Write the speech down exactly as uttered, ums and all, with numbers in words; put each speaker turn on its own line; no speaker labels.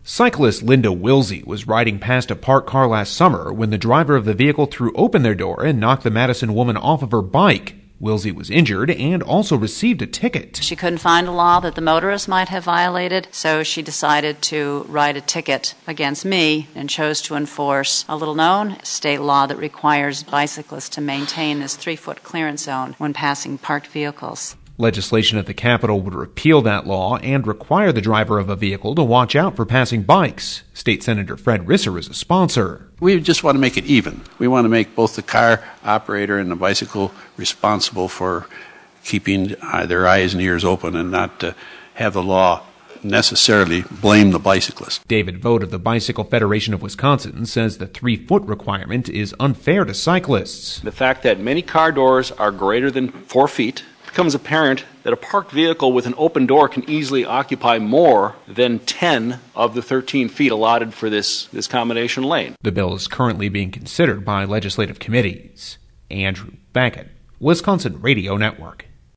Cyclist Linda Wilsey was riding past a parked car last summer when the driver of the vehicle threw open their door and knocked the Madison woman off of her bike. Wilsey was injured and also received a ticket.
She couldn't find a law that the motorist might have violated, so she decided to write a ticket against me and chose to enforce a little-known state law that requires bicyclists to maintain this three-foot clearance zone when passing parked vehicles.
Legislation at the Capitol would repeal that law and require the driver of a vehicle to watch out for passing bikes. State Senator Fred Risser is a sponsor.
We just want to make it even. We want to make both the car operator and the bicycle responsible for keeping their eyes and ears open and not to have the law necessarily blame the bicyclist.
David Vogt of the Bicycle Federation of Wisconsin says the three-foot requirement is unfair to cyclists.
The fact that many car doors are greater than four feet becomes apparent that a parked vehicle with an open door can easily occupy more than ten of the thirteen feet allotted for this, this combination lane.
The bill is currently being considered by legislative committees. Andrew Baggett, Wisconsin Radio Network.